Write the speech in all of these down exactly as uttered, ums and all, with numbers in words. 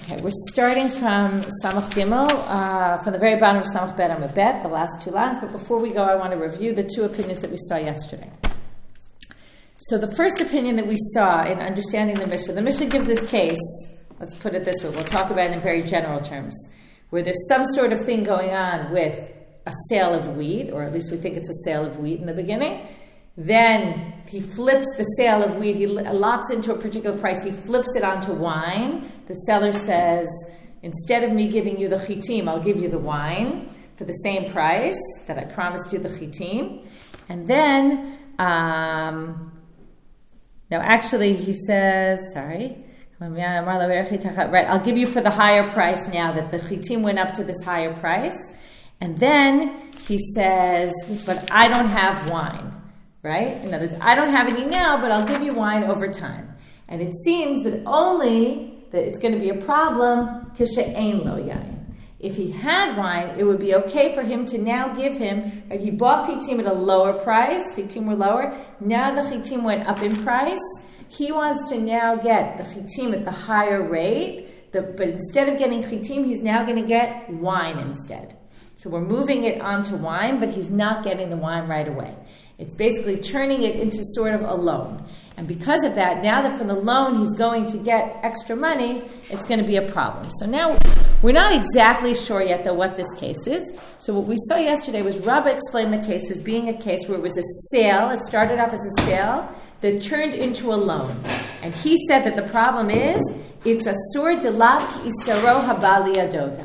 Okay, we're starting from Samach Gimel, uh, from the very bottom of Samach Bet Amud Bet, the last two lines. But before we go, I want to review the two opinions that we saw yesterday. So the first opinion that we saw in understanding the Mishnah, the Mishnah gives this case, let's put it this way, we'll talk about it in very general terms, where there's some sort of thing going on with a sale of wheat, or at least we think it's a sale of wheat in the beginning. Then he flips the sale of wheat, he locks into a particular price, he flips it onto wine. The seller says, instead of me giving you the chitim, I'll give you the wine for the same price that I promised you the chitim. And then, um, no, actually he says, sorry, right, I'll give you for the higher price now that the chitim went up to this higher price. And then he says, but I don't have wine. Right? In other words, I don't have any now, but I'll give you wine over time. And it seems that only that it's going to be a problem kishe'ein lo yain. If he had wine, it would be okay for him to now give him, right, he bought chitim at a lower price, chitim were lower, now the chitim went up in price, he wants to now get the chitim at the higher rate, the, but instead of getting chitim, he's now going to get wine instead. So we're moving it onto wine, but he's not getting the wine right away. It's basically turning it into sort of a loan. And because of that, now that from the loan he's going to get extra money, it's going to be a problem. So now we're not exactly sure yet, though, what this case is. So what we saw yesterday was Rabbah explained the case as being a case where it was a sale. It started off as a sale that turned into a loan. And he said that the problem is, it's a sur de lav ki isaro habali adodam.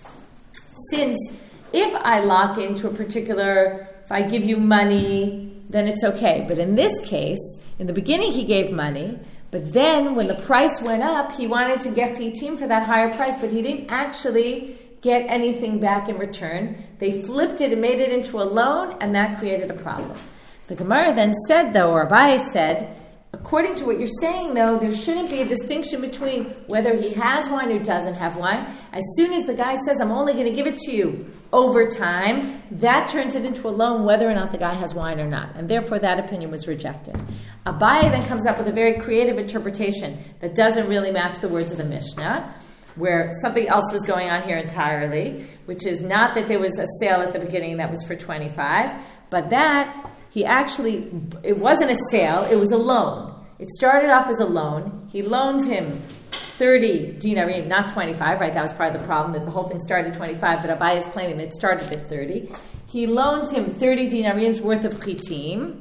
Since if I lock into a particular... If I give you money, then it's okay. But in this case, in the beginning he gave money, but then when the price went up, he wanted to get chitim for that higher price, but he didn't actually get anything back in return. They flipped it and made it into a loan, and that created a problem. The Gemara then said, though, or Abai said, according to what you're saying, though, there shouldn't be a distinction between whether he has wine or doesn't have wine. As soon as the guy says, I'm only going to give it to you over time, that turns it into a loan whether or not the guy has wine or not. And therefore, that opinion was rejected. Abai then comes up with a very creative interpretation that doesn't really match the words of the Mishnah, where something else was going on here entirely, which is not that there was a sale at the beginning that was for twenty-five, but that he actually, it wasn't a sale, it was a loan. It started off as a loan. He loaned him thirty dinarim, not twenty-five, right? That was part of the problem, that the whole thing started at twenty-five, but Abai is claiming that it started at thirty. He loaned him thirty dinarim's worth of chitim.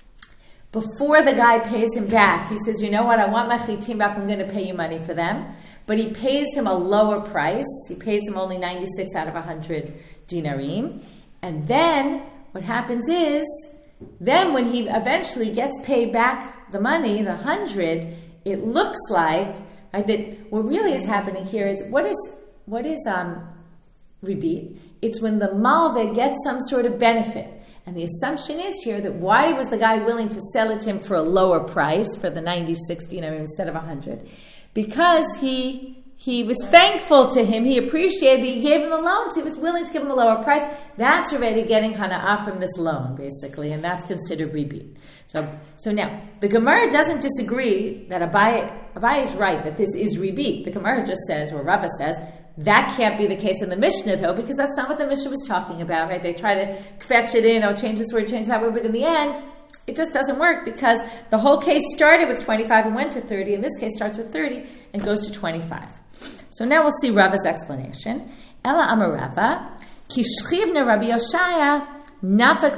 Before the guy pays him back, he says, you know what, I want my chitim back, I'm going to pay you money for them. But he pays him a lower price. He pays him only ninety-six out of one hundred dinarim. And then what happens is, then when he eventually gets paid back the money, the hundred, it looks like right, that what really is happening here is, what is what is um, ribit? It's when the malveh gets some sort of benefit. And the assumption is here that why was the guy willing to sell it to him for a lower price, for the ninety-six dinar instead of one hundred? Because he he was thankful to him, he appreciated that he gave him the loan, so he was willing to give him a lower price. That's already getting hana'ah from this loan, basically, and that's considered ribit. So so now, the Gemara doesn't disagree that Abai, Abai is right, that this is ribit. The Gemara just says, or Rava says, that can't be the case in the Mishnah, though, because that's not what the Mishnah was talking about, right? They try to fetch it in, oh, change this word, change that word, but in the end, it just doesn't work, because the whole case started with twenty-five and went to thirty. In this case, starts with thirty and goes to twenty-five. So now we'll see Rava's explanation. Ela Amar Rava, ki shchivna Rabbi Yoshaya nafek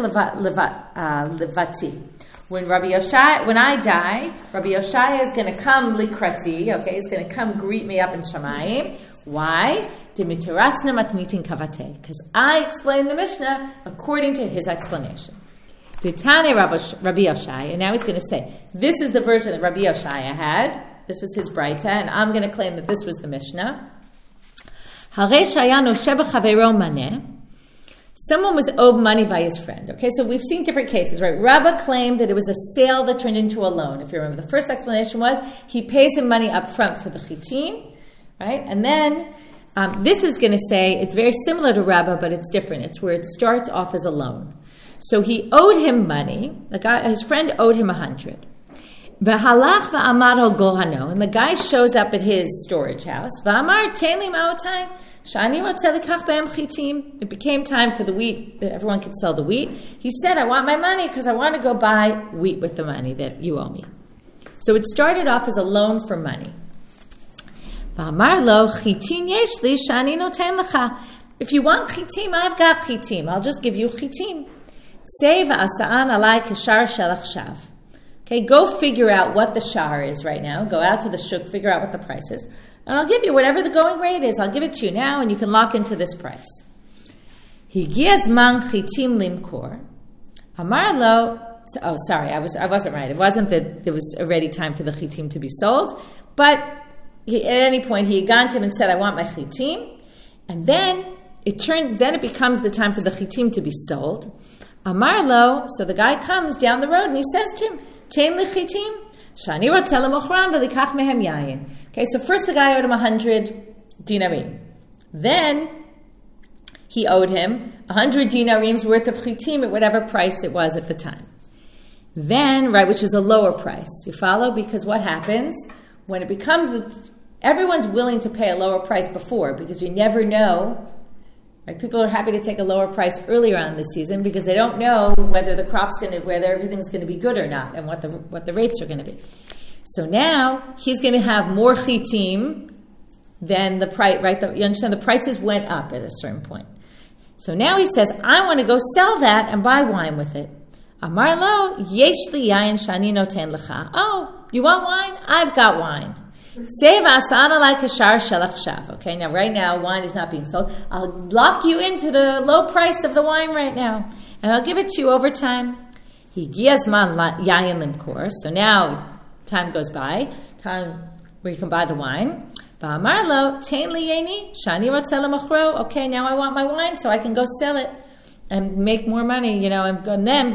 levati. When Rabbi Yoshaya, when I die, Rabbi Yoshaya is going to come likrati. Okay, he's going to come greet me up in Shamayim. Why? Because I explained the Mishnah according to his explanation. Titane Rabbi Yoshaya, and now he's going to say, this is the version that Rabbi Yoshaya had. This was his Braita, and I'm going to claim that this was the Mishnah. Someone was owed money by his friend. Okay, so we've seen different cases, right? Rabbah claimed that it was a sale that turned into a loan. If you remember, the first explanation was he pays him money up front for the chitim. Right? And then um, this is going to say, it's very similar to Rabbah, but it's different. It's where it starts off as a loan. So he owed him money. The guy, his friend owed him a hundred. V'halach v'amar ho gohano, and the guy shows up at his storage house. V'amar tein li ma'otai, shani rotzeh lekach be'em chitim. It became time for the wheat, that everyone could sell the wheat. He said, I want my money because I want to go buy wheat with the money that you owe me. So it started off as a loan for money. V'amar lo chitim yesh li shani noten lecha. If you want chitim, I've got chitim. I'll just give you chitim. Tzei v'asa'an alai kashar shelach shav. Okay, go figure out what the shar is right now. Go out to the shuk, figure out what the price is. And I'll give you whatever the going rate is. I'll give it to you now, and you can lock into this price. Higia zman chitim limkor. Amar lo, oh, sorry, I, was, I wasn't right. It wasn't that there was already time for the chitim to be sold, but he, at any point he had gone to him and said, I want my chitim. And then it turned, then it becomes the time for the chitim to be sold. Amar lo, so the guy comes down the road and he says to him, Tein lichitim, shani rotzeh lemochram v'likach mehem yayin. Okay, so first the guy owed him a hundred dinarim. Then he owed him a hundred dinarim's worth of chitim at whatever price it was at the time. Then, right, which is a lower price. You follow? Because what happens when it becomes the, everyone's willing to pay a lower price before, because you never know. Right? People are happy to take a lower price earlier on in the season because they don't know whether the crop's going to, whether everything's going to be good or not, and what the what the rates are going to be. So now he's going to have more chitim than the price. Right? The, you understand? The prices went up at a certain point. So now he says, "I want to go sell that and buy wine with it." Amar lo yesh li yayin shani noten lecha. Oh, you want wine? I've got wine. Okay, now right now wine is not being sold. I'll lock you into the low price of the wine right now, and I'll give it to you over time. So now time goes by, time where you can buy the wine. Okay, now I want my wine so I can go sell it and make more money, you know, and then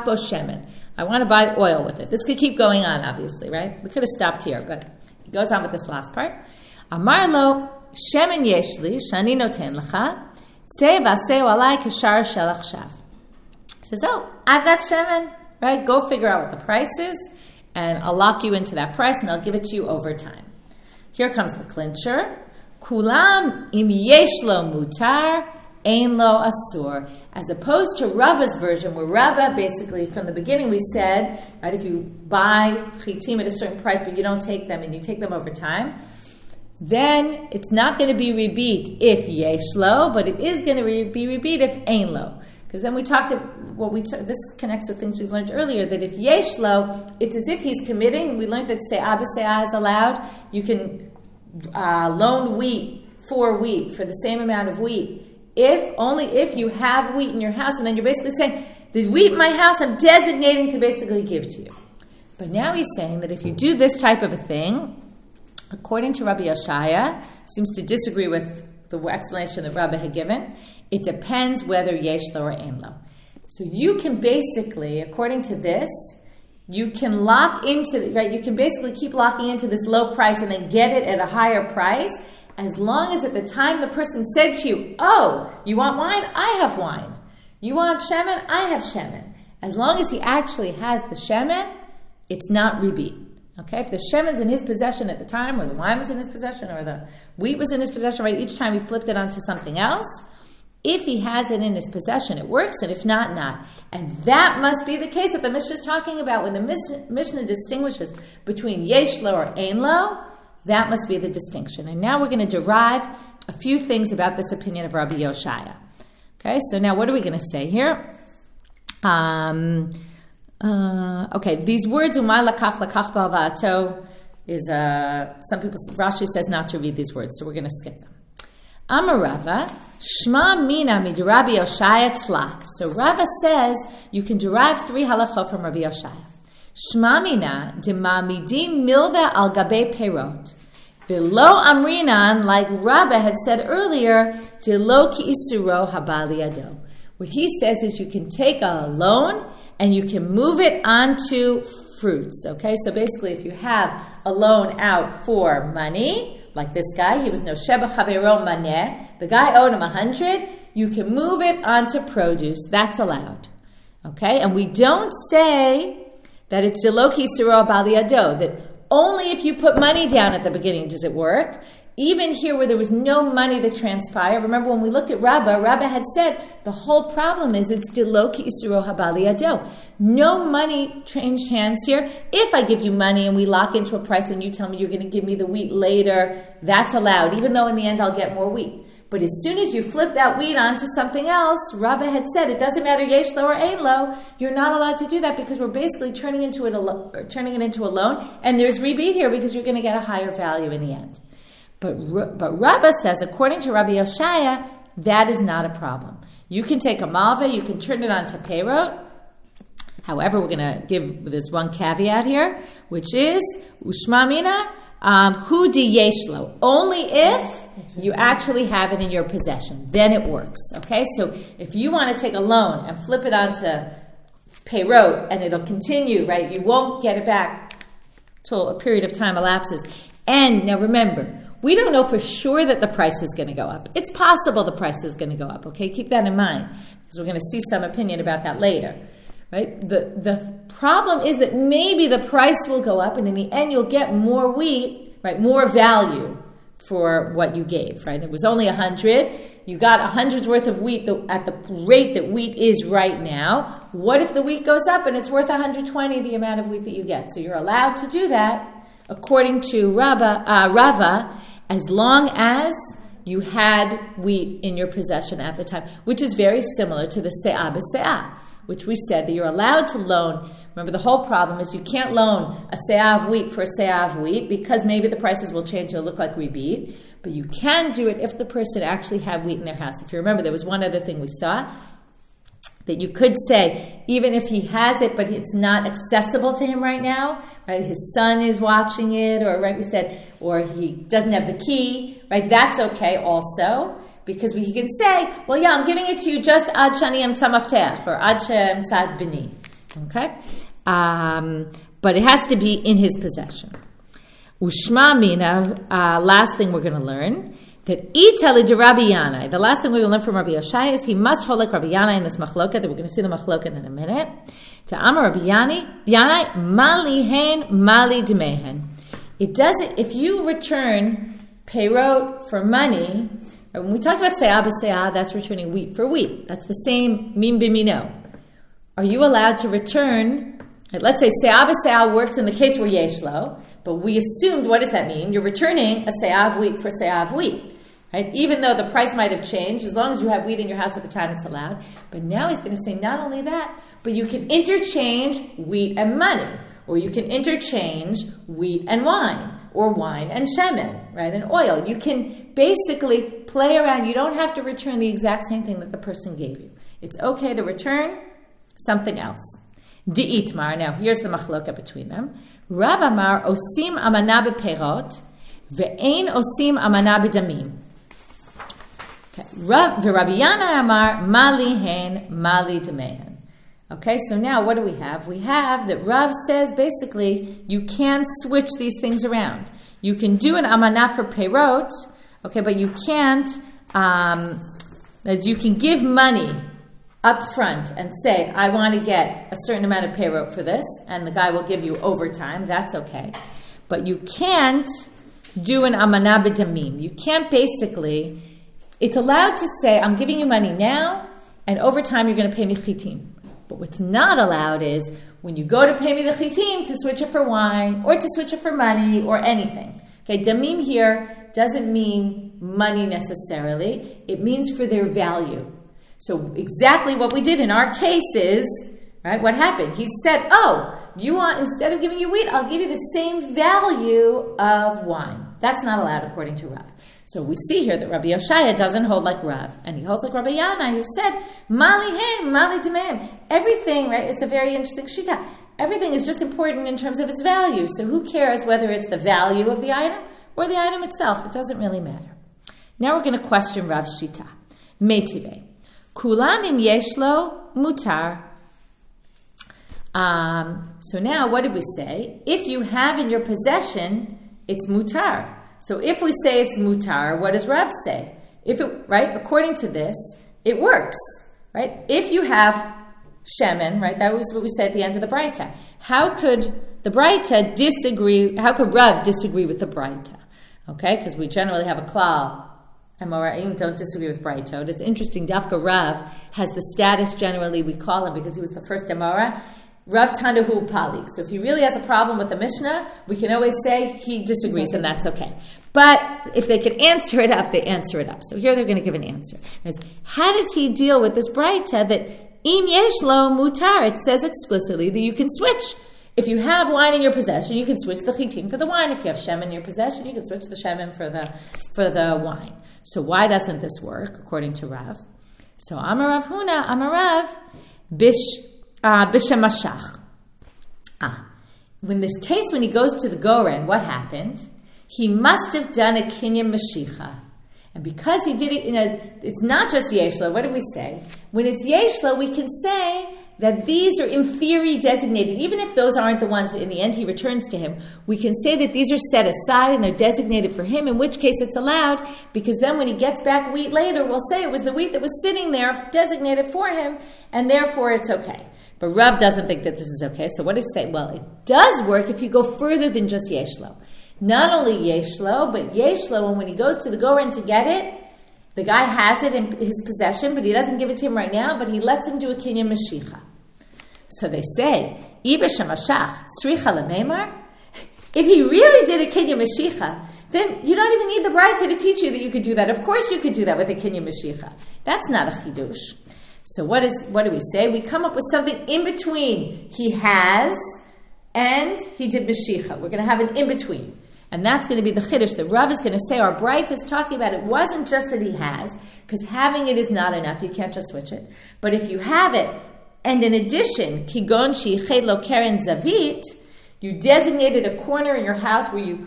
I want to buy oil with it. This could keep going on, obviously, right? We could have stopped here, but he goes on with this last part. Amar lo shemen yeshli shani noten lecha tzei v'aseu alai kashar shelach shav. He says, oh, I've got shemen, right? Go figure out what the price is, and I'll lock you into that price, and I'll give it to you over time. Here comes the clincher. Kulam im yesh lo mutar ein lo asur. As opposed to Rabbah's version, where Rabbah basically, from the beginning we said, right, if you buy chitim at a certain price, but you don't take them and you take them over time, then it's not going to be rebit if yesh lo, but it is going to be rebit if ein lo. Because then we talked, about, well, we t- this connects with things we've learned earlier, that if yesh lo, it's as if he's committing. We learned that se'ah b'se'ah is allowed. You can uh, loan wheat for wheat, for the same amount of wheat, if only if you have wheat in your house, and then you're basically saying, the wheat in my house I'm designating to basically give to you. But now he's saying that if you do this type of a thing, according to Rabbi Yoshaya, seems to disagree with the explanation that Rabbi had given, it depends whether yesh lo or ein lo. So you can basically, according to this, you can lock into, right, you can basically keep locking into this low price and then get it at a higher price, as long as at the time the person said to you, oh, you want wine? I have wine. You want shemen? I have shemen. As long as he actually has the shemen, it's not rebit. Okay? If the shemen's in his possession at the time, or the wine was in his possession, or the wheat was in his possession, right, each time he flipped it onto something else, if he has it in his possession, it works, and if not, not. And that must be the case that the Mishnah is talking about when the Mishnah distinguishes between yesh lo or ein lo. That must be the distinction. And now we're going to derive a few things about this opinion of Rabbi Yoshaya. Okay, so now what are we going to say here? Um, uh, okay, these words, umay lakach lakach ba'avato, is, uh, some people, Rashi says not to read these words, so we're going to skip them. Amar Rava, shma mina mid Rabbi Yoshaya tzlach. So Rava says you can derive three halachot from Rabbi Yoshaya. Shmamina demamidim milva al gabe perot. Velo amrinan, like Rabba had said earlier, delo ki isuro habali ado. What he says is you can take a loan and you can move it onto fruits. Okay, so basically, if you have a loan out for money, like this guy, he was no sheba chavero maneh. The guy owed him a hundred. You can move it onto produce. That's allowed. Okay, and we don't say that it's Deloki Siro Baliado, that only if you put money down at the beginning does it work. Even here where there was no money that transpired, remember when we looked at Rabbah, Rabbah had said the whole problem is it's Deloki Isuro Habaliado. No money changed hands here. If I give you money and we lock into a price and you tell me you're going to give me the wheat later, that's allowed, even though in the end I'll get more wheat. But as soon as you flip that wheat onto something else, Rabbah had said it doesn't matter yeshlo or ainlo, you're not allowed to do that because we're basically turning into it a, turning it into a loan, and there's rebate here because you're going to get a higher value in the end. But but Rabbah says, according to Rabbi Yoshaya, that is not a problem. You can take a malva, you can turn it onto peyrot. However, we're going to give this one caveat here, which is ushma mina um, hu di yeshlo. Only if you actually have it in your possession, then it works. Okay, so if you want to take a loan and flip it onto peyrot, and it'll continue, right? You won't get it back till a period of time elapses. And now remember, we don't know for sure that the price is going to go up. It's possible the price is going to go up, okay? Keep that in mind, because we're going to see some opinion about that later, right? The the problem is that maybe the price will go up, and in the end you'll get more wheat, right? More value for what you gave, right? It was only one hundred. You got one hundred's worth of wheat at the rate that wheat is right now. What if the wheat goes up and it's worth one hundred twenty, the amount of wheat that you get? So you're allowed to do that, according to Rabbah, uh, Rava, as long as you had wheat in your possession at the time, which is very similar to the se'ah b'se'ah, which we said that you're allowed to loan. Remember, the whole problem is you can't loan a se'ah of wheat for a se'ah of wheat because maybe the prices will change, it'll look like rebate, but you can do it if the person actually had wheat in their house. If you remember, there was one other thing we saw, that you could say, even if he has it, but it's not accessible to him right now, right? His son is watching it, or right, we said, or he doesn't have the key, right? That's okay also, because we can say, well, yeah, I'm giving it to you just ad shani emtza maftech, or ad she'emtzad bini, okay? Um, but it has to be in his possession. Ushma mina, uh, last thing we're going to learn, that itali de Rabbi Yanai, the last thing we're going to learn from Rabbi Yoshai is he must hold like Rabbi Yanai in this machloket, that we're going to see the machloket in a minute. To Amar Rabbi Yanai, mali hen, mali demehen. It doesn't, if you return peyrot for money, when we talked about se'ah b'se'ah, that's returning wheat for wheat. That's the same min b'mino. Are you allowed to return, let's say se'ah b'se'ah works in the case where yeshlo, but we assumed, what does that mean? You're returning a se'ah of wheat for se'ah of wheat. Right? Even though the price might have changed, as long as you have wheat in your house at the time, it's allowed. But now he's going to say not only that, but you can interchange wheat and money, or you can interchange wheat and wine, or wine and shemen, right, and oil. You can basically play around. You don't have to return the exact same thing that the person gave you. It's okay to return something else. Di'itmar. Now, here's the machloka between them. Rav Amar osim amana b'perot ve'ein osim amana b'damim. Rabbi Yana Amar mali hen mali demehen. Okay, so now what do we have? We have that Rav says basically you can switch these things around. You can do an amanah for peyrot, okay, but you can't. Um, as you can give money up front and say, I want to get a certain amount of peyrot for this, and the guy will give you overtime. That's okay, but you can't do an amanah b'damim. You can't basically. It's allowed to say, I'm giving you money now, and over time you're going to pay me chitim. But what's not allowed is, when you go to pay me the chitim, to switch it for wine, or to switch it for money, or anything. Okay, damim here doesn't mean money necessarily. It means for their value. So exactly what we did in our case is, right, what happened? He said, oh, you want, instead of giving you wheat, I'll give you the same value of wine. That's not allowed according to Rav. So we see here that Rabbi Yoshaya doesn't hold like Rav, and he holds like Rabbi Yana, who said, Mali hen, Mali demem. Everything, right, it's a very interesting shita. Everything is just important in terms of its value. So who cares whether it's the value of the item or the item itself? It doesn't really matter. Now we're going to question Rav's shita. Metive. Kulam im yeshlo mutar. Um, so now what did we say? If you have in your possession, it's mutar. So if we say it's mutar, what does Rav say? If it, right, according to this, it works, right? If you have shemen, right, that was what we said at the end of the Braita. how could the Braita disagree, how could Rav disagree with the Braita? Okay, because we generally have a klal, Amoraim don't disagree with Braita. It's interesting, Dafka Rav has the status generally, we call him because he was the first Amora, Rav Tanahu Palik. So if he really has a problem with the Mishnah, we can always say he disagrees, and that's okay. But if they can answer it up, they answer it up. So here they're going to give an answer. It's, how does he deal with this Braita that Im yesh lo mutar? It says explicitly that you can switch. If you have wine in your possession, you can switch the chitim for the wine. If you have shem in your possession, you can switch the shemen for the for the wine. So why doesn't this work, according to Rav? So Amar Rav Huna, Amar Rav, bish uh, bishamashach. Ah, when this case, when he goes to the Goren, what happened? He must have done a kinyan mashicha. And because he did it, in a, it's not just yeshlo. What do we say? When it's yeshlo, we can say that these are in theory designated. Even if those aren't the ones that in the end he returns to him, we can say that these are set aside and they're designated for him, in which case it's allowed, because then when he gets back wheat later, we'll say it was the wheat that was sitting there designated for him, and therefore it's okay. But Rav doesn't think that this is okay. So what does he say? Well, it does work if you go further than just yeshlo. Not only yeshlo, but yeshlo, and when he goes to the goren to get it, the guy has it in his possession, but he doesn't give it to him right now, but he lets him do a kinyan mashicha. So they say, Iba shamashach tzricha lememar. If he really did a kinyan mashicha, then you don't even need the Braita to teach you that you could do that. Of course you could do that with a kinyan mashicha. That's not a chidush. So what is what do we say? We come up with something in between. He has and he did mashicha. We're going to have an in between. And that's going to be the chiddush that Rav is going to say. Our Braita is talking about it wasn't just that he has, because having it is not enough. You can't just switch it. But if you have it, and in addition, kigon sheiched lo keren zavit, you designated a corner in your house where you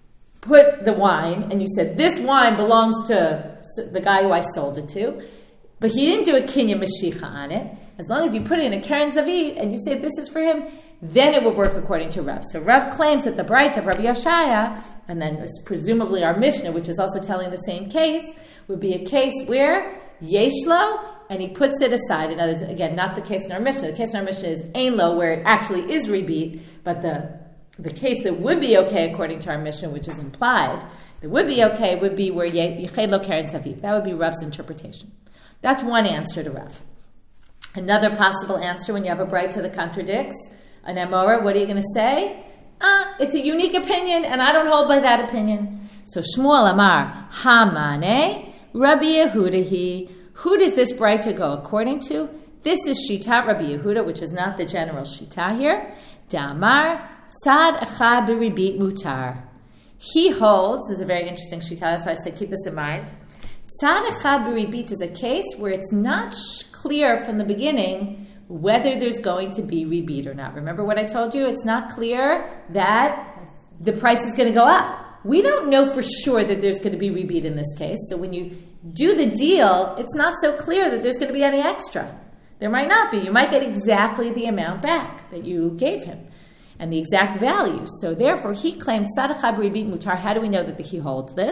put the wine, and you said, this wine belongs to the guy who I sold it to, but he didn't do a kinyan mashicha on it. As long as you put it in a keren zavit, and you say this is for him, then it will work according to Rav. So Rav claims that the Braita of Rabbi Yashaya, and then presumably our Mishnah, which is also telling the same case, would be a case where yeshlo, and he puts it aside. In other words, again, not the case in our Mishnah. The case in our Mishnah is ein lo, where it actually is rebit, but the the case that would be okay according to our Mishnah, which is implied, that would be okay, would be where yiched lo keren zavit. That would be Rav's interpretation. That's one answer to Rav. Another possible answer, when you have a Braita that contradicts an Amora, what are you going to say? Ah, it's a unique opinion, and I don't hold by that opinion. So Shmuel Amar, Hamane, Rabbi Yehudahi. Who does this Braita go according to? This is Shitat Rabbi Yehuda, which is not the general Shita here. Damar, Tzad Echad B'Ribit Mutar. He holds, this is a very interesting Shita, that's why I said keep this in mind. Tzad Echad B'Ribit is a case where it's not clear from the beginning whether there's going to be rebit or not. Remember what I told you? It's not clear that the price is going to go up. We don't know for sure that there's going to be rebit in this case. So when you do the deal, it's not so clear that there's going to be any extra. There might not be. You might get exactly the amount back that you gave him and the exact value. So therefore, he claimed Sadachab rebit mutar. How do we know that he holds this?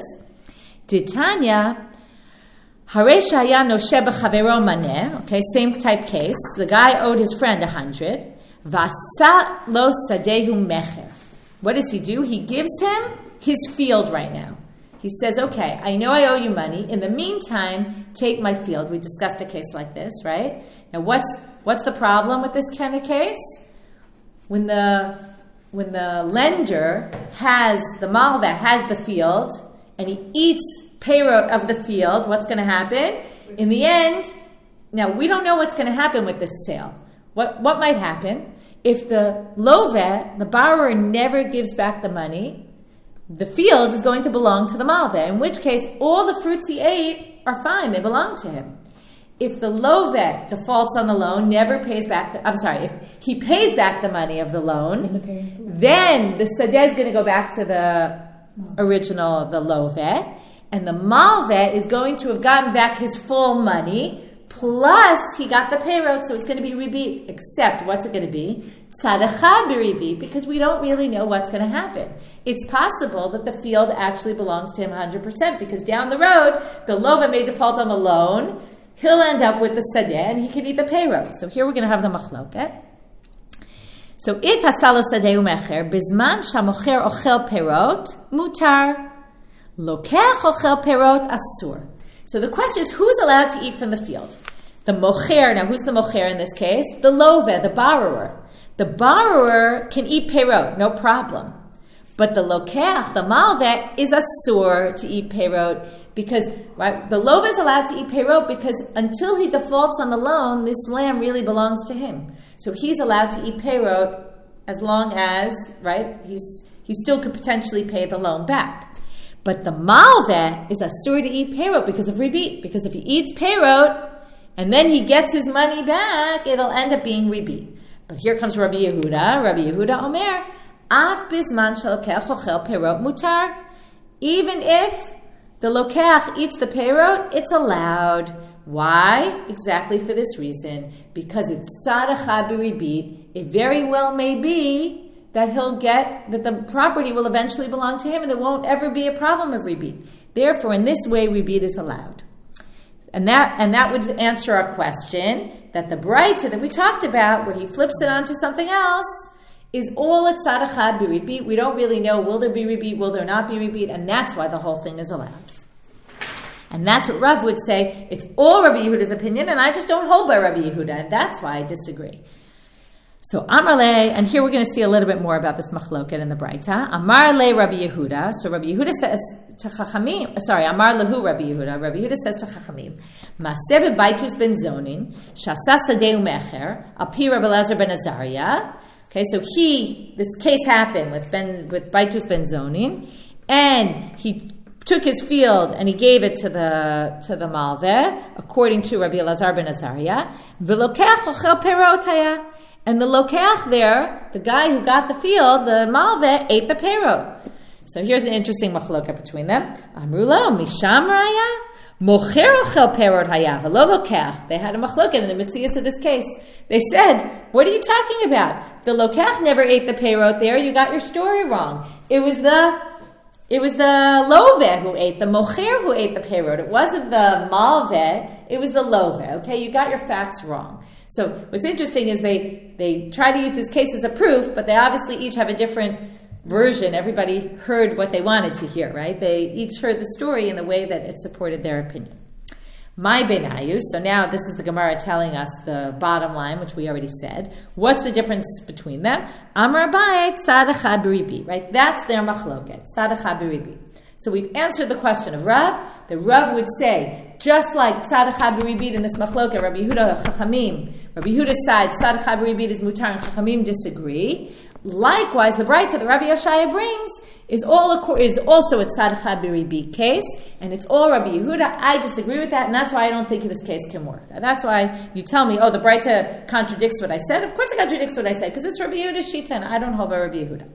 Titania, okay, same type case. The guy owed his friend a hundred. Vasa lo sadehu mecher. What does he do? He gives him his field right now. He says, okay, I know I owe you money. In the meantime, take my field. We discussed a case like this, right? Now, what's what's the problem with this kind of case? When the when the lender has the malva has the field and he eats payroll of the field, what's going to happen? In the end, now we don't know what's going to happen with this sale. What what might happen if the lovet, the borrower, never gives back the money? The field is going to belong to the malveh, in which case all the fruits he ate are fine; they belong to him. If the lovet defaults on the loan, never pays back. The, I'm sorry, if he pays back the money of the loan, then the sadeh is going to go back to the original, the lovet. And the malveh is going to have gotten back his full money, plus he got the payroll, so it's going to be rebit. Except, what's it going to be? Tzadachad b'rebit, because we don't really know what's going to happen. It's possible that the field actually belongs to him one hundred percent, because down the road, the lovet may default on the loan, he'll end up with the sadeh, and he can eat the payroll. So here we're going to have the machloket. So if hasalo sadeh umecher, bizman shamocher ochel perot, mutar. Lokech ochel perot, asur. So the question is, who's allowed to eat from the field? The mocher, now who's the mocher in this case? The loveh, the borrower. The borrower can eat perot, no problem. But the lokech, the malveh, is asur to eat perot because right, the loveh is allowed to eat perot because until he defaults on the loan, this land really belongs to him. So he's allowed to eat perot as long as, right, he's he still could potentially pay the loan back. But the malveh is asur to eat perot because of ribit, because if he eats perot and then he gets his money back, it'll end up being ribit. But here comes Rabbi Yehuda. Rabbi Yehuda Omer, Av bizman shalokech ochel perot mutar. Even if the lokech eats the perot, it's allowed. Why? Exactly for this reason. Because it's tzadachah b'ribit. It very well may be that he'll get, that the property will eventually belong to him and there won't ever be a problem of ribit. Therefore, in this way, ribit is allowed. And that and that would answer our question that the braita that we talked about, where he flips it onto something else, is all at tzadachad b'ribit. We don't really know, will there be ribit, will there not be ribit, and that's why the whole thing is allowed. And that's what Rav would say, it's all Rabbi Yehuda's opinion, and I just don't hold by Rabbi Yehuda, and that's why I disagree. So Amar le, and here we're going to see a little bit more about this machloket in the Braita. Amar le Rabbi Yehuda. So Rabbi Yehuda says to Chachamim, sorry, Amar lehu Rabbi Yehuda. Rabbi Yehuda says to Chachamim, Maseh b'baitus ben zonin, shasa sadeh umecher, al pi Rabbi Elazar ben Azariah. Okay, so he, this case happened with ben with baitus ben zonin, and he took his field and he gave it to the to the malveh, according to Rabbi Elazar ben Azariah. V'lokech ochel perot haya. And the lokech there, the guy who got the field, the malveh, ate the perot. So here's an interesting machloka between them. Amrulo, misham raya, mocher ochel perot haya, v'lo lokech. They had a machloka in the mitzias of this case. They said, what are you talking about? The lokech never ate the perot there. You got your story wrong. It was the It was the loveh who ate, the mocher who ate the perot. It wasn't the malveh, it was the loveh. Okay, you got your facts wrong. So what's interesting is they, they try to use this case as a proof, but they obviously each have a different version. Everybody heard what they wanted to hear, right? They each heard the story in the way that it supported their opinion. My benayu, so now this is the Gemara telling us the bottom line, which we already said. What's the difference between them? Amar Abai, tzadachah b'ribit, right? That's their machloket, tzadachah b'ribit. So we've answered the question of Rav. The Rav would say, just like tzadachah b'ribit in this machloket, Rabbi Yehuda, Chachamim, Rabbi Yehuda's side, tzadachah b'ribit is mutar, and Chachamim disagree. Likewise, the Braita that Rabbi Yeshaya brings is all is also a tzadachah b'ribit case, and it's all Rabbi Yehuda. I disagree with that, and that's why I don't think this case can work. And that's why you tell me, oh, the Braita contradicts what I said. Of course it contradicts what I said, because it's Rabbi Yehuda's shita, and I don't hold by Rabbi Yehuda.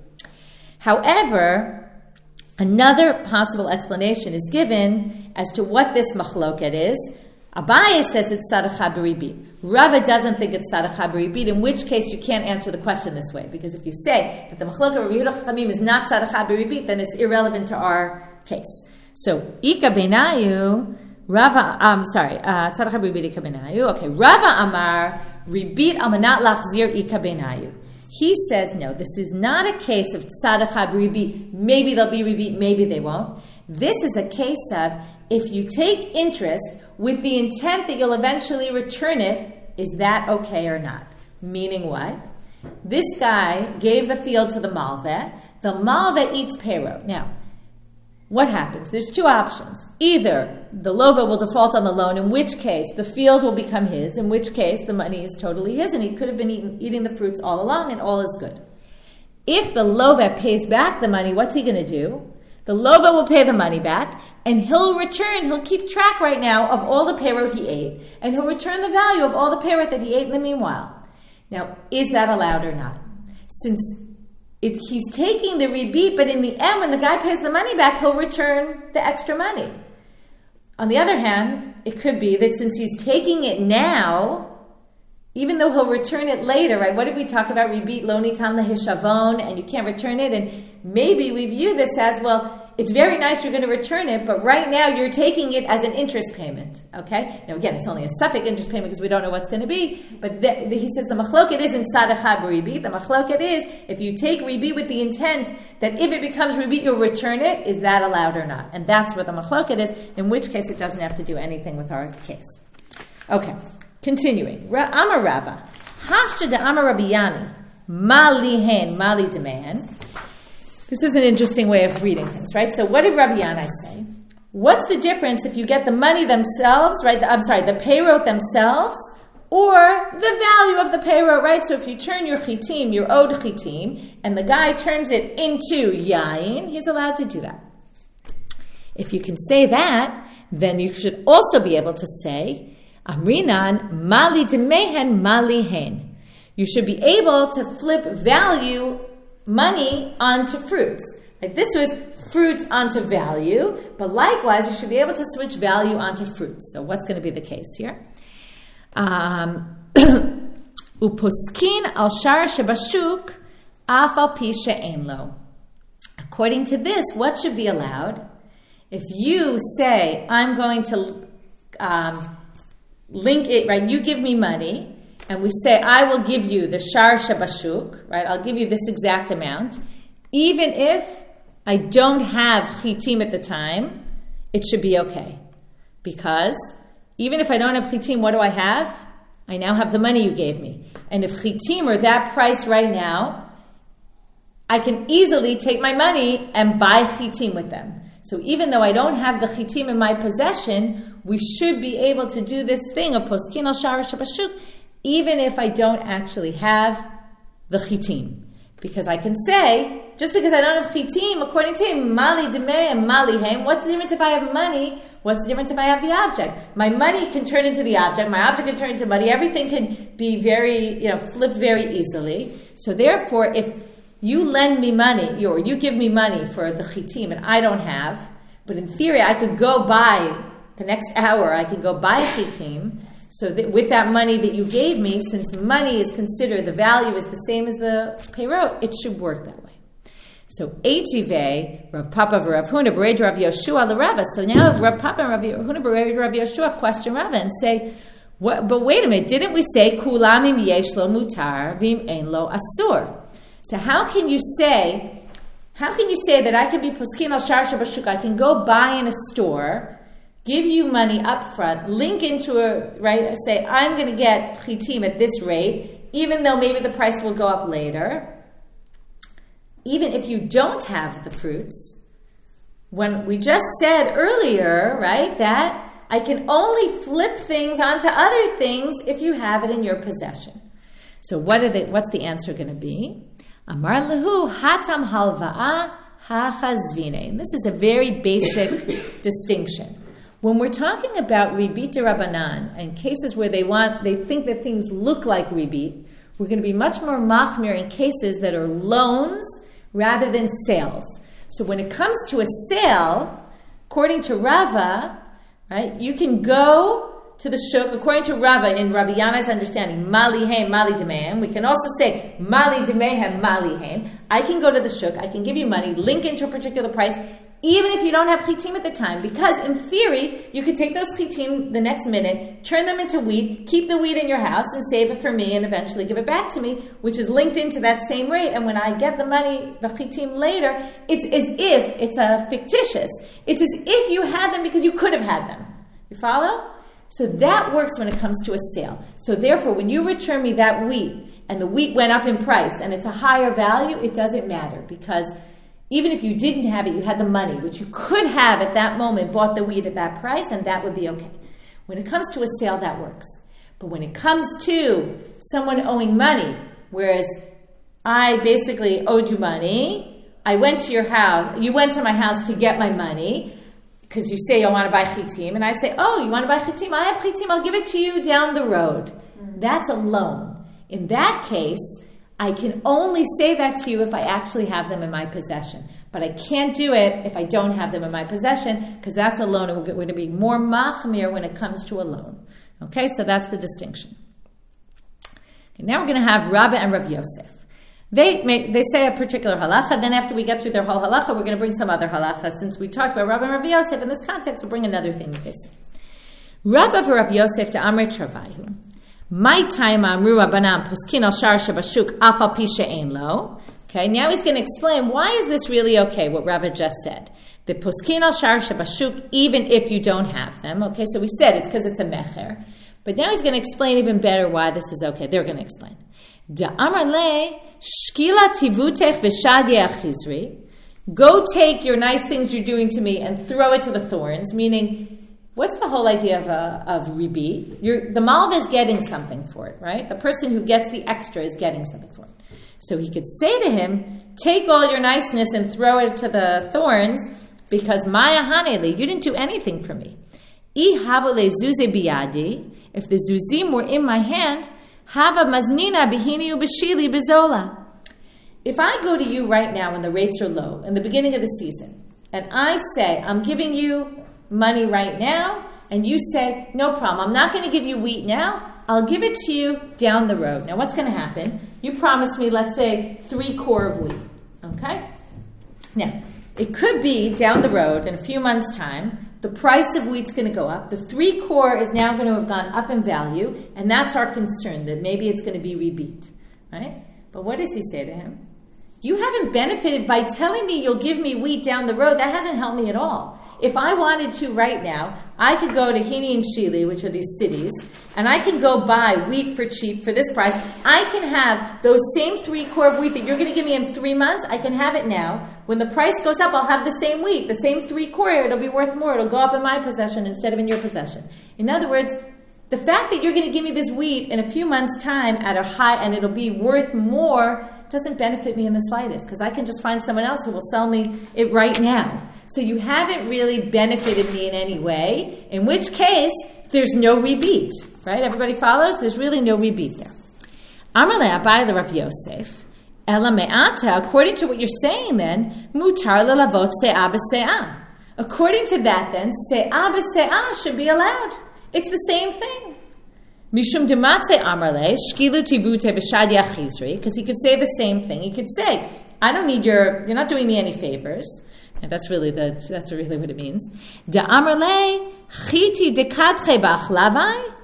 However, another possible explanation is given as to what this machloket is. Abaye says it's tzadachah b'ribit. Rava doesn't think it's tzadachah b'ribit, in which case you can't answer the question this way, because if you say that the machloket of Rabbi Yehuda Chachamim is not tzadachah b'ribit, then it's irrelevant to our case. So, ika benayu, Rava, I'm um, sorry, tzadachah b'ribit ika benayu. Okay, Rava amar, ribit amanat lachzir ika benayu. He says, no, this is not a case of tzadachah b'ribit. Maybe they'll be ribit, maybe they won't. This is a case of, if you take interest with the intent that you'll eventually return it, is that okay or not? Meaning what? This guy gave the field to the malveh. The malveh eats perot. Now, what happens? There's two options. Either the loveh will default on the loan, in which case the field will become his, in which case the money is totally his, and he could have been eating, eating the fruits all along, and all is good. If the loveh pays back the money, what's he going to do? The loveh will pay the money back, and he'll return, he'll keep track right now of all the perot he ate, and he'll return the value of all the perot that he ate in the meanwhile. Now, is that allowed or not? Since it, he's taking the ribit, but in the end, when the guy pays the money back, he'll return the extra money. On the other hand, it could be that since he's taking it now, even though he'll return it later, right? What did we talk about? Ribit lo nitan lehishavon, and you can't return it. And maybe we view this as, well, it's very nice you're going to return it, but right now you're taking it as an interest payment, okay? Now again, it's only a suffix interest payment because we don't know what's going to be, but the, the, he says the machloket isn't tzadachah b'ribit. The machloket is, if you take ribit with the intent that if it becomes ribit, you'll return it, is that allowed or not? And that's what the machloket is, in which case it doesn't have to do anything with our case. Okay, continuing. Amar Rava, Hashta de Amar Rabbi Yani, Mali hen, Mali demand. This is an interesting way of reading things, right? So what did Rabbi Yanai say? What's the difference if you get the money themselves, right? The, I'm sorry, the payrote themselves, or the value of the payrote, right? So if you turn your chitim, your owed chitim, and the guy turns it into yain, he's allowed to do that. If you can say that, then you should also be able to say, Amrinan, mali demehen, mali hen. You should be able to flip value money onto fruits. Like this was fruits onto value, but likewise, you should be able to switch value onto fruits. So what's going to be the case here? Um, Uposkin al shar shebashuk af al pi she'en lo. According to this, what should be allowed? If you say, I'm going to um, link it, right? You give me money, and we say, I will give you the shar shabashuk, right? I'll give you this exact amount. Even if I don't have chitim at the time, it should be okay. Because even if I don't have chitim, what do I have? I now have the money you gave me. And if chitim are that price right now, I can easily take my money and buy chitim with them. So even though I don't have the chitim in my possession, we should be able to do this thing of poskin al shar shabashuk, even if I don't actually have the chitim. Because I can say, just because I don't have chitim, according to him, mali demei and mali heim, what's the difference if I have money? What's the difference if I have the object? My money can turn into the object, my object can turn into money, everything can be very, you know, flipped very easily. So therefore, if you lend me money, or you give me money for the chitim and I don't have, but in theory I could go buy, the next hour I could go buy chitim. So that with that money that you gave me, since money is considered, the value is the same as the payrote, it should work that way. So Eitive, Rav Papa Rav Huna Bered Rav Yoshua the Rava. So now Rav Papa and Rav Huna Bered Rav Yoshua question Rava and say, what, but wait a minute, didn't we say Kulamim yesh lo mutar vim ein lo asur? So how can you say, how can you say that I can be poskin al shar shabashuk? I can go buy in a store, give you money up front, link into a, right, say, I'm going to get chitim at this rate, even though maybe the price will go up later. Even if you don't have the fruits, when we just said earlier, right, that I can only flip things onto other things if you have it in your possession. So what are they, what's the answer going to be? Amar lehu hatam halva'a hachazvine. And this is a very basic distinction. When we're talking about ribit derabanan and cases where they want, they think that things look like ribit, we're going to be much more machmir in cases that are loans rather than sales. So when it comes to a sale, according to Rava, right, you can go to the shuk, according to Rava, in Rabbi Yanai's understanding, mali heim, mali demehem. We can also say mali demehem, mali heim. I can go to the shuk, I can give you money, link into a particular price, even if you don't have chitim at the time, because in theory, you could take those chitim the next minute, turn them into wheat, keep the wheat in your house, and save it for me, and eventually give it back to me, which is linked into that same rate. And when I get the money, the chitim later, it's as if, it's a fictitious, it's as if you had them because you could have had them. You follow? So that works when it comes to a sale. So therefore, when you return me that wheat, and the wheat went up in price, and it's a higher value, it doesn't matter, because even if you didn't have it, you had the money, which you could have at that moment, bought the wheat at that price, and that would be okay. When it comes to a sale, that works. But when it comes to someone owing money, whereas I basically owed you money, I went to your house, you went to my house to get my money, because you say, I want to buy chitim, and I say, oh, you want to buy chitim? I have chitim, I'll give it to you down the road. Mm-hmm. That's a loan. In that case, I can only say that to you if I actually have them in my possession. But I can't do it if I don't have them in my possession, because that's a loan, and we're going to be more machmir when it comes to a loan. Okay, so that's the distinction. Okay, now we're going to have Rabba and Rav Yosef. They make, they say a particular halacha, then after we get through their whole halacha, we're going to bring some other halacha. Since we talked about Rabbi and Rav Yosef in this context, we'll bring another thing that they say. Rabbi Rav Yosef to Amr Travayu. My time Amru Rabbanan Poskin al Shar Shabashuk Afal Pi She'ein Lo. Okay, now he's going to explain why is this really okay, what Rava just said. The Poskin al Shar Shabashuk, even if you don't have them. Okay, so we said it's because it's a mecher. But now he's going to explain even better why this is okay. They're going to explain. Da Amar Le Shkila Tivutech V'Shadye Achizri. Go take your nice things you're doing to me and throw it to the thorns, meaning, what's the whole idea of uh, of ribi? You're, the malva is getting something for it, right? The person who gets the extra is getting something for it. So he could say to him, take all your niceness and throw it to the thorns, because Maya Haneli, you didn't do anything for me. I havale zuze biyadi, if the zuzim were in my hand, hava maznina bihini ubashili bezola. If I go to you right now when the rates are low, in the beginning of the season, and I say, I'm giving you money right now, and you say, no problem, I'm not going to give you wheat now, I'll give it to you down the road. Now what's going to happen? You promised me, let's say, three core of wheat, okay? Now, it could be down the road in a few months' time, the price of wheat's going to go up, the three core is now going to have gone up in value, and that's our concern, that maybe it's going to be rebeat, right? But what does he say to him? You haven't benefited by telling me you'll give me wheat down the road. That hasn't helped me at all. If I wanted to right now, I could go to Hini and Shili, which are these cities, and I can go buy wheat for cheap for this price. I can have those same three core of wheat that you're going to give me in three months. I can have it now. When the price goes up, I'll have the same wheat, the same three core. It'll be worth more. It'll go up in my possession instead of in your possession. In other words, the fact that you're going to give me this wheat in a few months' time at a high, and it'll be worth more, doesn't benefit me in the slightest, because I can just find someone else who will sell me it right now. So you haven't really benefited me in any way, in which case there's no rebeat, right? Everybody follows? There's really no rebeat there. Amar le Abai le Rav Yosef, ela me'ata, according to what you're saying then, mutar lelavot se'ah b'se'ah. According to that then, se'ah b'se'ah should be allowed. It's the same thing. Mishum dematze amarle shkilu tivute v'shad yachizri, because he could say the same thing. He could say, "I don't need your. You're not doing me any favors." And that's really the. That's really what it means. Da amarle chiti dekadche b'achlavai.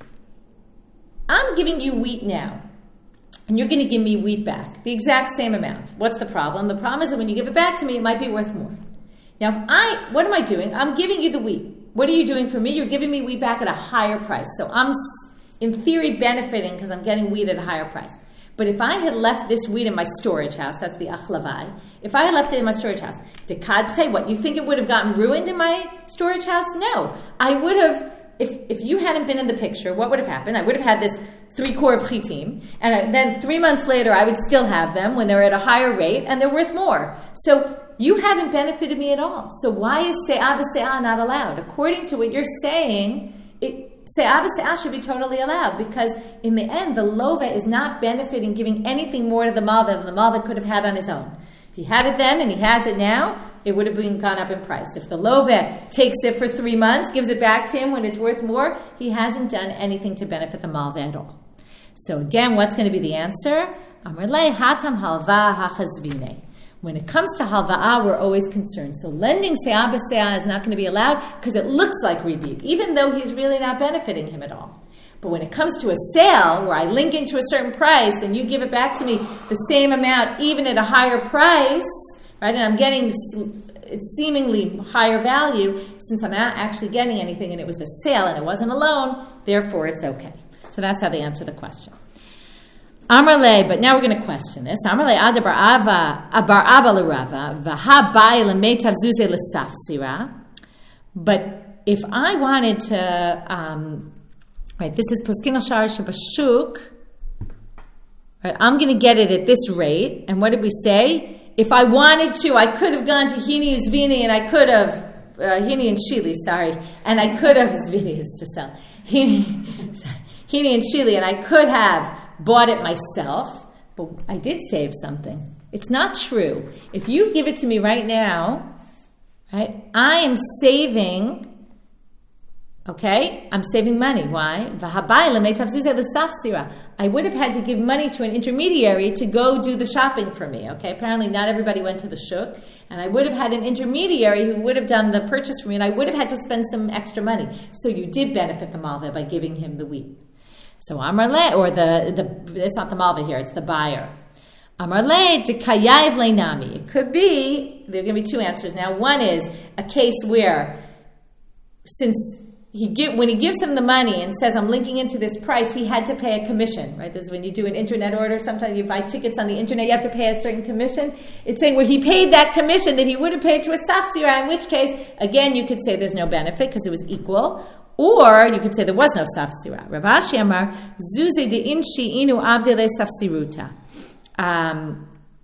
I'm giving you wheat now, and you're going to give me wheat back, the exact same amount. What's the problem? The problem is that when you give it back to me, it might be worth more. Now, if I, what am I doing? I'm giving you the wheat. What are you doing for me? You're giving me wheat back at a higher price. So I'm, in theory, benefiting because I'm getting wheat at a higher price. But if I had left this wheat in my storage house, that's the achlavai, if I had left it in my storage house, the kadche, what, you think it would have gotten ruined in my storage house? No. I would have, if if you hadn't been in the picture, what would have happened? I would have had this three core of chitim, and I, then three months later, I would still have them when they're at a higher rate, and they're worth more. So you haven't benefited me at all. So why is se'ah b'se'ah not allowed? According to what you're saying, it, se'ah b'se'ah should be totally allowed, because in the end, the lova is not benefiting, giving anything more to the malva than the malva could have had on his own. If he had it then and he has it now, it would have been gone up in price. If the lova takes it for three months, gives it back to him when it's worth more, he hasn't done anything to benefit the malva at all. So again, what's going to be the answer? Amar le hatam halva hachazvine. When it comes to halva'ah, we're always concerned. So lending se'ah b'se'ah is not going to be allowed because it looks like rebit, even though he's really not benefiting him at all. But when it comes to a sale, where I link into a certain price and you give it back to me the same amount, even at a higher price, right, and I'm getting it's seemingly higher value, since I'm not actually getting anything and it was a sale and it wasn't a loan, therefore it's okay. So that's how they answer the question. Amarle, but now we're going to question this. Amarle adabar ava abar aba l'rava v'ha bai l'meitav zuze l'safsira. But if I wanted to, um, right, this is poskin al shar shabashuk. Right, I'm going to get it at this rate. And what did we say? If I wanted to, I could have gone to Hini Uzvini and I could have uh, Hini and Shili, sorry, and I could have Uzvini is to sell Hini, sorry, Hini and Shili, and I could have bought it myself, but I did save something. It's not true. If you give it to me right now, right, I am saving Okay, I'm saving money. Why? I would have had to give money to an intermediary to go do the shopping for me. Okay, apparently not everybody went to the shuk, and I would have had an intermediary who would have done the purchase for me, and I would have had to spend some extra money. So you did benefit the malveh by giving him the wheat. So Amar Le, or the, the it's not the malveh here, it's the buyer. Amar Le de kayav leinami. It could be, there are going to be two answers now. One is a case where, since He give, when he gives him the money and says, I'm linking into this price, he had to pay a commission, right? This is when you do an internet order. Sometimes you buy tickets on the internet, you have to pay a certain commission. It's saying where he paid that commission that he would have paid to a safsira, in which case, again, you could say there's no benefit because it was equal. Or you could say there was no safsira. Rav Ashi Amar, Zuze de inshi inu avdele safsiruta. Um...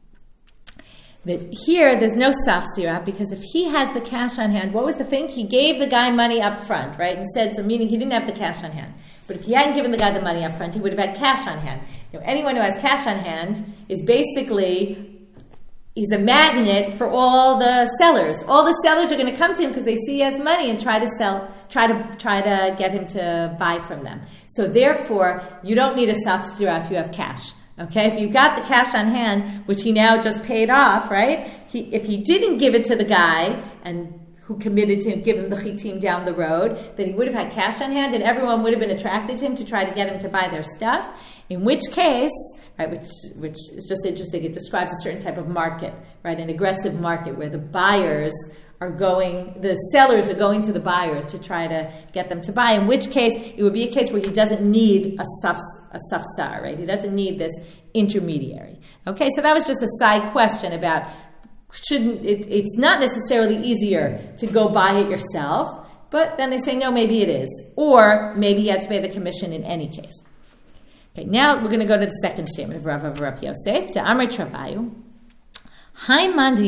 That here, there's no safsira, because if he has the cash on hand, what was the thing? He gave the guy money up front, right? Instead, so meaning he didn't have the cash on hand. But if he hadn't given the guy the money up front, he would have had cash on hand. You know, anyone who has cash on hand is basically, he's a magnet for all the sellers. All the sellers are going to come to him because they see he has money and try to sell, try to try to get him to buy from them. So therefore, you don't need a safsira if you have cash. Okay, if you got the cash on hand, which he now just paid off, right? He, if he didn't give it to the guy and who committed to give him the chitim down the road, then he would have had cash on hand, and everyone would have been attracted to him to try to get him to buy their stuff. In which case, right, which which is just interesting, it describes a certain type of market, right? An aggressive market where the buyers are going, the sellers are going to the buyers to try to get them to buy, in which case it would be a case where he doesn't need a safs, a safsar, right? He doesn't need this intermediary. Okay, so that was just a side question about, shouldn't, it, it's not necessarily easier to go buy it yourself, but then they say, no, maybe it is. Or maybe you had to pay the commission in any case. Okay, now we're going to go to the second statement of Rav of Rav Yosef, to Amr Travayu. Okay, first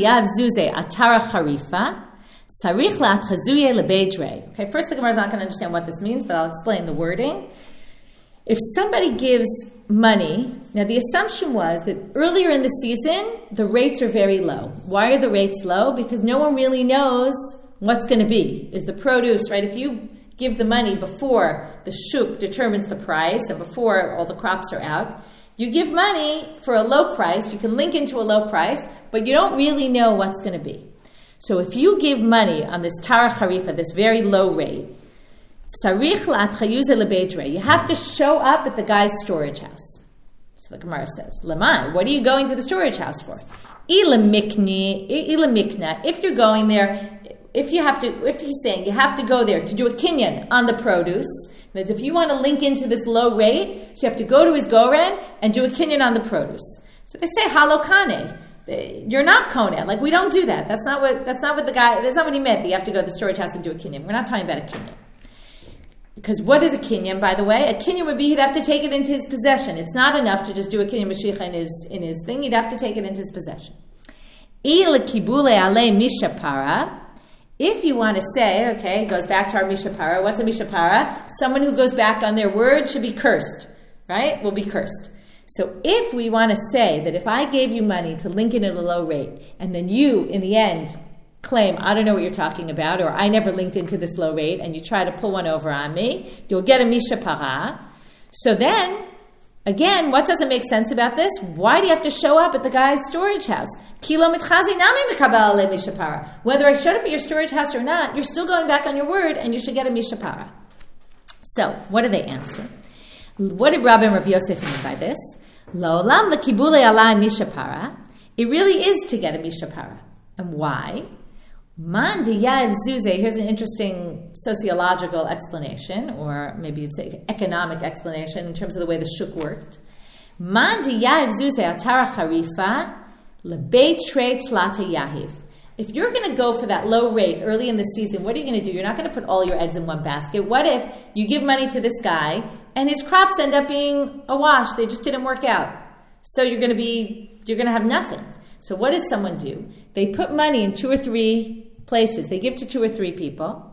the Gemara is not going to understand what this means, but I'll explain the wording. If somebody gives money, now the assumption was that earlier in the season, the rates are very low. Why are the rates low? Because no one really knows what's going to be. Is the produce, right? If you give the money before the shuk determines the price and before all the crops are out, you give money for a low price, you can link into a low price, but you don't really know what's going to be. So if you give money on this Tara Harifa, this very low rate, you have to show up at the guy's storage house. So the Gemara says, Lamai, what are you going to the storage house for? If you're going there, if you have to, if he's saying you have to go there to do a kinyan on the produce, that if you want to link into this low rate, so you have to go to his goren and do a kinyan on the produce. So they say halokane. You're not koneh. Like, we don't do that. That's not what. That's not what the guy. That's not what he meant. That you have to go to the storage house and do a kinyan. We're not talking about a kinyan. Because what is a kinyan, by the way? A kinyan would be he'd have to take it into his possession. It's not enough to just do a kinyan mashiach in his in his thing. He'd have to take it into his possession. Il kibule ale mishapara. If you want to say, okay, it goes back to our mishapara. What's a mishapara? Someone who goes back on their word should be cursed, right? Will be cursed. So if we want to say that if I gave you money to link in at a low rate, and then you, in the end, claim, I don't know what you're talking about, or I never linked into this low rate, and you try to pull one over on me, you'll get a mishapara. So then, again, what doesn't make sense about this? Why do you have to show up at the guy's storage house? Kilo mitchazi nami mekabel le mishapara. Whether I showed up at your storage house or not, you're still going back on your word, and you should get a mishapara. So, what do they answer? What did Rabbi and Rabbi Yosef mean by this? La'olam lekibule alai mishapara. It really is to get a mishapara. And why? Man diyav zuze. Here's an interesting sociological explanation, or maybe you'd say economic explanation in terms of the way the shuk worked. Man diyav zuze atara harifa lebeit trei tlata yahiv. If you're going to go for that low rate early in the season, what are you going to do? You're not going to put all your eggs in one basket. What if you give money to this guy and his crops end up being a wash? They just didn't work out. So you're going to be, you're going to have nothing. So what does someone do? They put money in two or three places. They give to two or three people.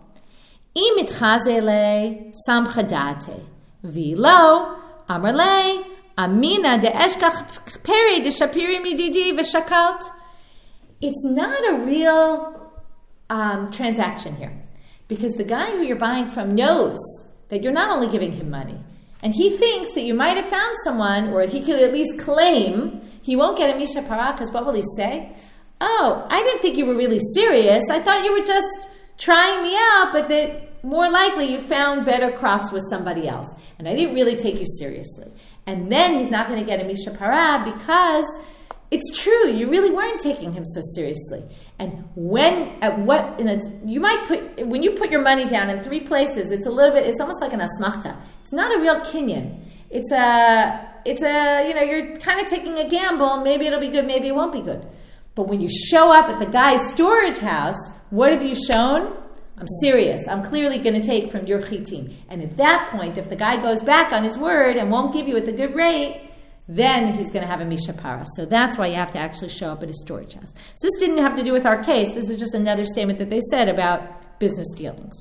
Imitchazele samchadate vilo amarle amina de eshkach peri de shapiri mididi v'shakalt. It's not a real um, transaction here. Because the guy who you're buying from knows that you're not only giving him money, and he thinks that you might have found someone, or he could at least claim, he won't get a Misha Para, because what will he say? Oh, I didn't think you were really serious. I thought you were just trying me out, but that more likely you found better crops with somebody else. And I didn't really take you seriously. And then he's not going to get a Misha Para because it's true, you really weren't taking him so seriously. And when, at what, in a, you might put, when you put your money down in three places, it's a little bit, it's almost like an asmachta. It's not a real kinyan. It's a, it's a, you know, you're kind of taking a gamble. Maybe it'll be good, maybe it won't be good. But when you show up at the guy's storage house, what have you shown? I'm serious. I'm clearly going to take from your chitim. And at that point, if the guy goes back on his word and won't give you at the good rate, then he's going to have a Misha Para. So that's why you have to actually show up at his storage house. So this didn't have to do with our case. This is just another statement that they said about business dealings.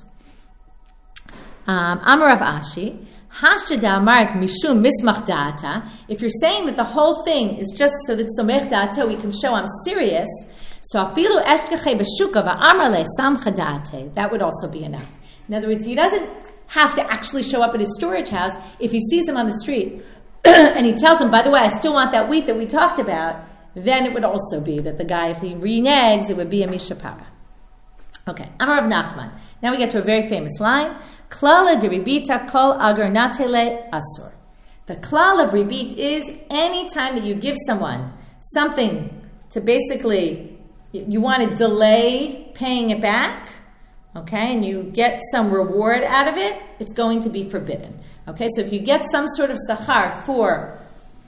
Um, Amar Rav Ashi, Hashda Mark Mishum Mismach Da'ata. If you're saying that the whole thing is just so that Somech Da'ata, we can show I'm serious, so Afilu Eshkeche Beshuka Va'amar Le Samcha Da'ate, that would also be enough. In other words, he doesn't have to actually show up at his storage house. If he sees him on the street and he tells him, by the way, I still want that wheat that we talked about, then it would also be that the guy, if he reneges, it would be a Misha Para. Okay, Amar Rav Nachman. Now we get to a very famous line. Klala de ribita kol agar natele asur. The klal of ribit is any time that you give someone something to basically, you want to delay paying it back, okay, and you get some reward out of it, it's going to be forbidden. Okay, so if you get some sort of sachar for,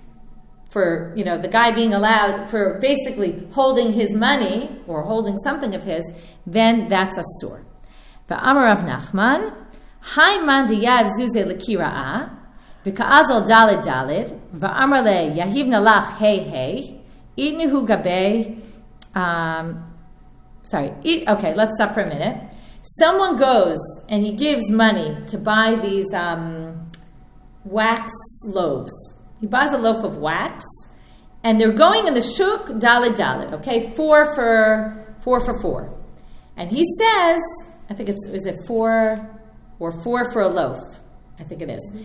for you know, the guy being allowed, for basically holding his money or holding something of his, then that's asur. V'amar Rav Nachman, Hai man diyav zuze lekira'a, v'ka'azal dalid dalid, v'amar le yahivna lach hey hey, idnihu gabe, um, sorry, eat, okay, let's stop for a minute. Someone goes and he gives money to buy these um, wax loaves. He buys a loaf of wax, and they're going in the shuk dalid dalid, okay, four for four for four. And he says, I think it's, is it four or four for a loaf? I think it is.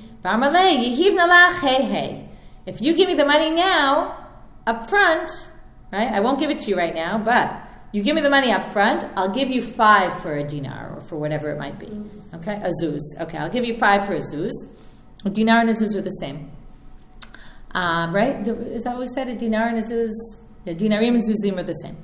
If you give me the money now, up front, right? I won't give it to you right now, but you give me the money up front, I'll give you five for a dinar, or for whatever it might be. Okay? A zuz. Okay, I'll give you five for a zuz. A dinar and a zuz are the same. Um, right? Is that what we said? A dinar and a zuz? Yeah, dinarim and zuzim are the same.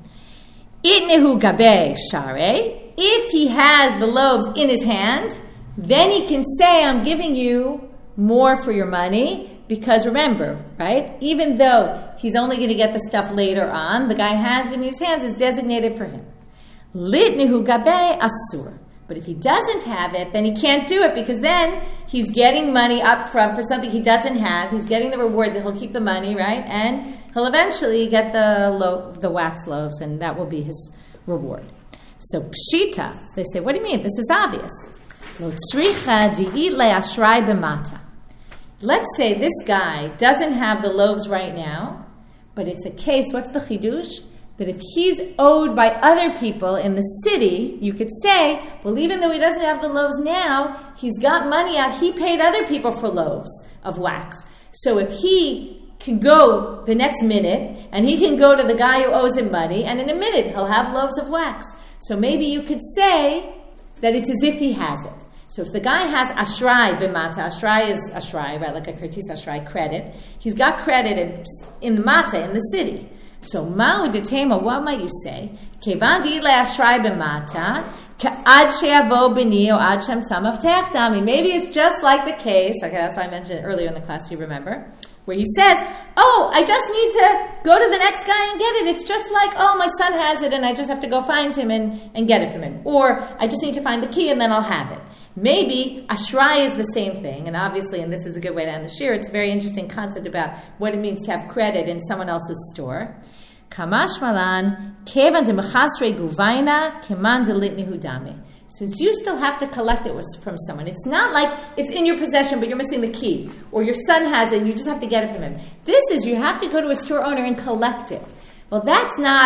Itnehu gabe share. If he has the loaves in his hand, then he can say, I'm giving you more for your money, because remember, right, even though he's only going to get the stuff later on, the guy has it in his hands, it's designated for him. Litnehu gabe asur. But if he doesn't have it, then he can't do it, because then he's getting money up front for something he doesn't have. He's getting the reward that he'll keep the money, right? And he'll eventually get the loaf, the wax loaves, and that will be his reward. So pshita, so they say, what do you mean? This is obvious. Lo tzricha di'it le'ashrai b'mata. Let's say this guy doesn't have the loaves right now, but it's a case, what's the chidush? That if he's owed by other people in the city, you could say, well, even though he doesn't have the loaves now, he's got money out. He paid other people for loaves of wax. So if he can go the next minute, and he can go to the guy who owes him money, and in a minute he'll have loaves of wax. So maybe you could say that it's as if he has it. So if the guy has ashrai b'mata, ashrai is ashrai, right, like a kertis ashrai, credit. He's got credit in, in the mata, in the city. So ma'u detema, what might you say? Kevan di le ashrai b'mata, ka'ad she'avo b'ni o ad shem tzamav te'ach. Maybe it's just like the case, okay, that's why I mentioned it earlier in the class, you remember, where he says, oh, I just need to go to the next guy and get it. It's just like, oh, my son has it and I just have to go find him and, and get it from him. Or I just need to find the key and then I'll have it. Maybe ashrai is the same thing, and obviously, and this is a good way to end the shir, it's a very interesting concept about what it means to have credit in someone else's store. Kamash malan, kevan de mechasre guvaina, keman de litnihu dame. Since you still have to collect it from someone, it's not like it's in your possession, but you're missing the key, or your son has it and you just have to get it from him. This is, you have to go to a store owner and collect it. Well, that's not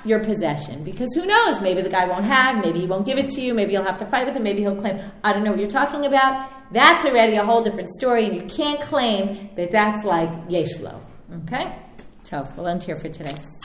your possession. Because who knows, maybe the guy won't have, maybe he won't give it to you, maybe you'll have to fight with him, maybe he'll claim, I don't know what you're talking about. That's already a whole different story, and you can't claim that that's like yesh lo. Okay? So we'll end here for today.